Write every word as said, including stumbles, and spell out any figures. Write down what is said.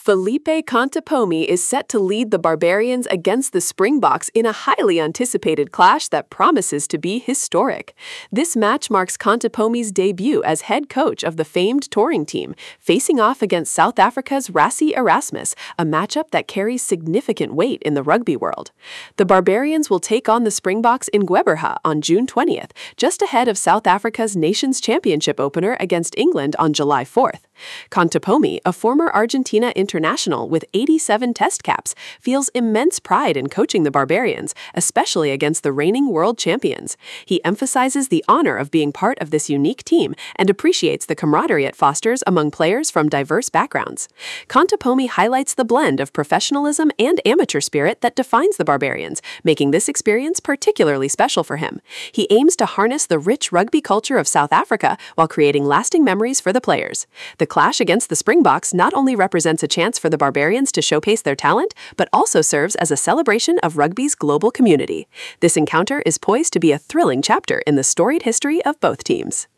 Felipe Contepomi is set to lead the Barbarians against the Springboks in a highly anticipated clash that promises to be historic. This match marks Contepomi's debut as head coach of the famed touring team, facing off against South Africa's Rassie Erasmus, a matchup that carries significant weight in the rugby world. The Barbarians will take on the Springboks in Gqeberha on June twentieth, just ahead of South Africa's Nations Championship opener against England on July fourth. Contepomi, a former Argentina international with eighty-seven test caps, feels immense pride in coaching the Barbarians, especially against the reigning world champions. He emphasizes the honor of being part of this unique team and appreciates the camaraderie it fosters among players from diverse backgrounds. Contepomi highlights the blend of professionalism and amateur spirit that defines the Barbarians, making this experience particularly special for him. He aims to harness the rich rugby culture of South Africa while creating lasting memories for the players. The clash against the Springboks not only represents a chance for the Barbarians to showcase their talent, but also serves as a celebration of rugby's global community. This encounter is poised to be a thrilling chapter in the storied history of both teams.